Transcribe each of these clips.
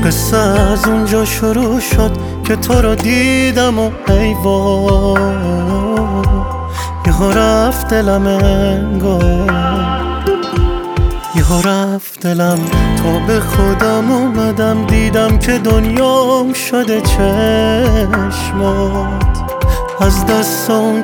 قصه از اونجا شروع شد که تو رو دیدم و ای وای یهو رفت دلم انگار، یهو رفت دلم. تا به خودم اومدم دیدم که دنیام شده چشمات، از دست اون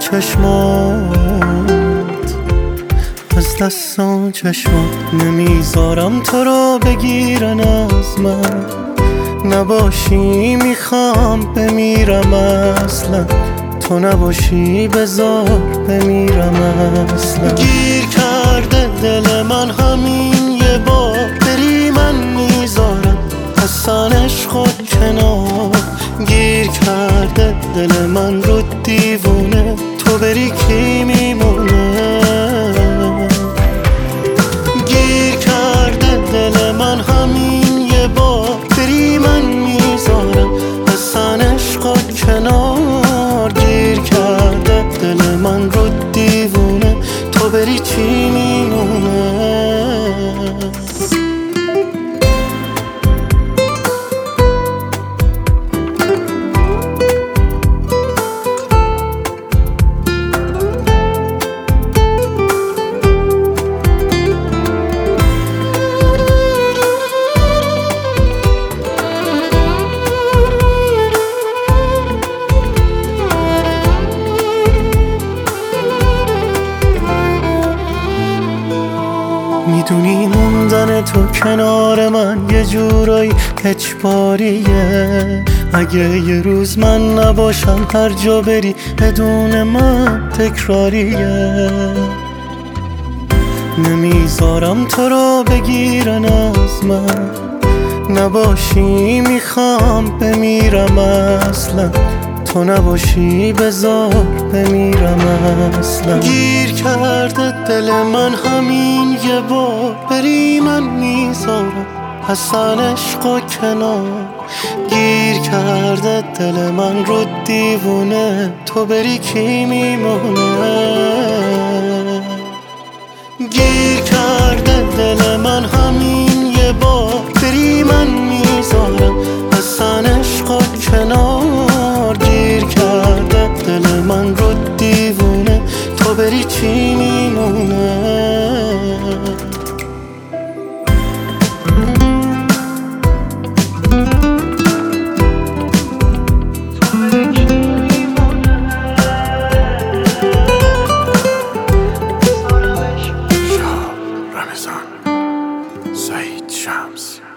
چشمات، از دست اون چشمات. نمیذارم تو رو بگیرن از من، نباشی میخوام بمیرم اصلا، تو نباشی بذار بمیرم اصلا. گیر کرده دل من همین یه بار بری من میذارم اصلا عشق کنار. گیر کرده دل من رو دیوونه، تو بری کی میمونه. گیر کرده دل من همین یه بار بری من میذارم اصلا عشق کنار. گیر کرده دل من رو دیوونه، تو بری چی میمونه. میدونی موندن تو کنار من یه جورایی اجباریه. اگه یه روز من نباشم هر جا بری بدون من تکراریه. نمیذارم تو رو بگیرن از من، نباشی میخوام بمیرم اصلا، تو نباشی بذار بمیرم اصلا. گیر کرده دل من همین یه بار بری من میذارم اصلا عشق کنار. گیر کرده دل من رو دیوونه، تو بری کی میمونه. گیر کرده دل من همین یه بار بری من میذارم اصلا عشق کنار. گیر کرده دل من رو دیوونه، تو بری چی میمونه. رمضان سعید شمس